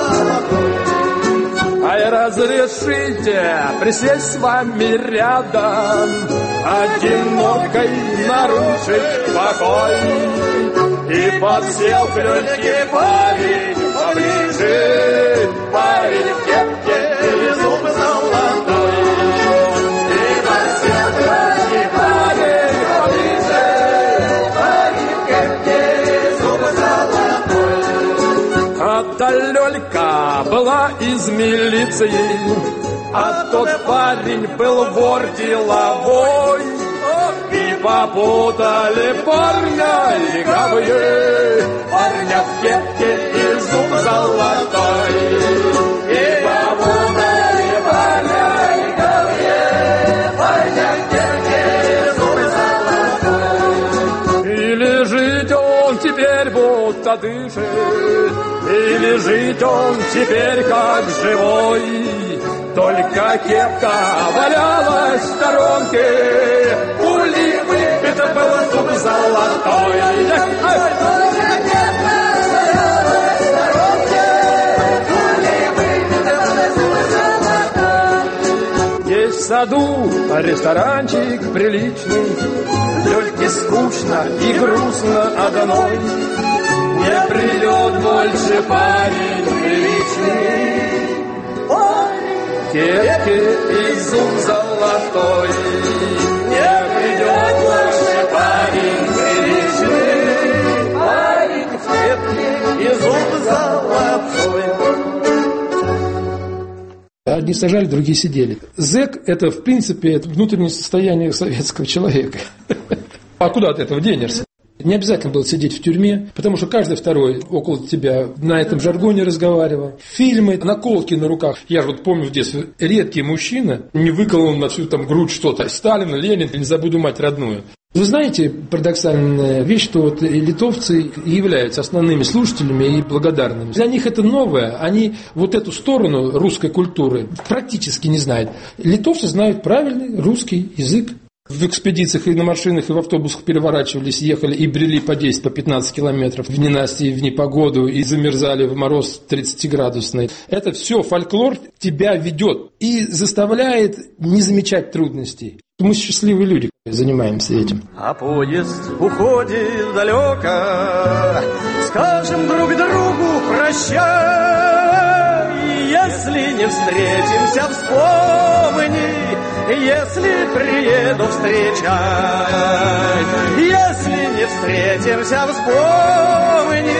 S12: золотой. Ай, разрешите присесть с вами рядом, одинокой нарушить покой. И подсел к Лёльке парень поближе, парень в кепке и зуб золотой. И подсел к Лёльке парень поближе, парень в кепке и зуб золотой. А та Лёлька была из милиции, а тот парень был вор деловой. И попутали парня легавые, парня в кепке и зуб золотой. И попутали парня легавые, парня в кепке и зуб золотой. И лежит он теперь будто дышит, и лежит он теперь как живой. Только кепка валялась в сторонке, пули выбита был зуб золотой. Только кепка валялась в сторонке, пули выбита был зуб золотой. Есть в саду ресторанчик приличный, Лёльке скучно и грустно одной. Не придет больше парень приличный, кепки и зуб золотой. Не придет больше парень приличный, парень в кепке и зуб золотой.
S8: Одни сажали, другие сидели. Зэк – это, в принципе, это внутреннее состояние советского человека. А куда от этого денешься? Не обязательно было сидеть в тюрьме, потому что каждый второй около тебя на этом жаргоне разговаривал. Фильмы, наколки на руках. Я же вот помню в детстве, редкий мужчина не выколол на всю там грудь что-то. Сталин, Ленин, не забуду мать родную. Вы знаете, парадоксальная вещь, что вот литовцы являются основными слушателями и благодарными. Для них это новое, они вот эту сторону русской культуры практически не знают. Литовцы знают правильный русский язык. В экспедициях и на машинах, и в автобусах переворачивались, ехали и брели по 10, по 15 километров в ненастье, в непогоду, и замерзали в мороз 30-градусный. Это все фольклор тебя ведет и заставляет не замечать трудностей. Мы счастливые люди, занимаемся этим.
S9: А поезд уходит далеко, скажем друг другу прощай. Если не встретимся, вспомни, Если приеду встречать, если не встретимся, вспомни.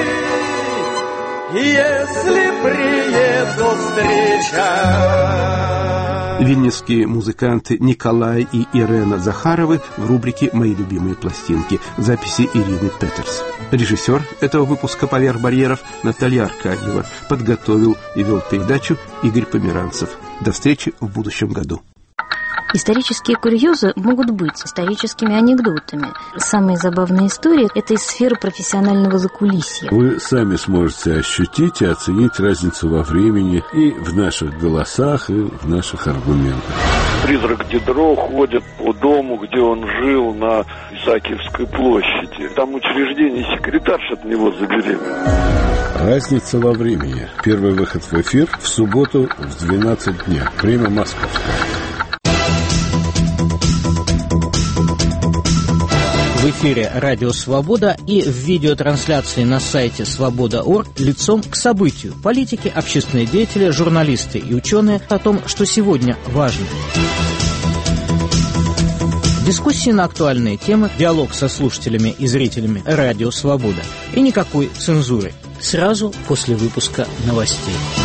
S9: Если приеду встречать.
S1: Вильнюсские музыканты Николай и Ирена Захаровы в рубрике «Мои любимые пластинки». Записи Ирины Петерс. Режиссер этого выпуска «Поверх барьеров» Наталья Аркадьева. Подготовил и вел передачу Игорь Померанцев. До встречи в будущем году.
S13: Исторические курьезы могут быть историческими анекдотами. Самые забавные истории – это из сферы профессионального закулисья.
S14: Вы сами сможете ощутить и оценить разницу во времени и в наших голосах, и в наших аргументах.
S15: Призрак Дидро ходит по дому, где он жил на Исаакиевской площади. Там учреждение секретарша от него забеременела.
S14: Разница во времени. Первый выход в эфир в субботу в 12 дня. Время московское.
S16: В эфире «Радио Свобода» и в видеотрансляции на сайте свобода.орг лицом к событию. Политики, общественные деятели, журналисты и ученые о том, что сегодня важно. Дискуссии на актуальные темы, диалог со слушателями и зрителями «Радио Свобода». И никакой цензуры. Сразу после выпуска новостей.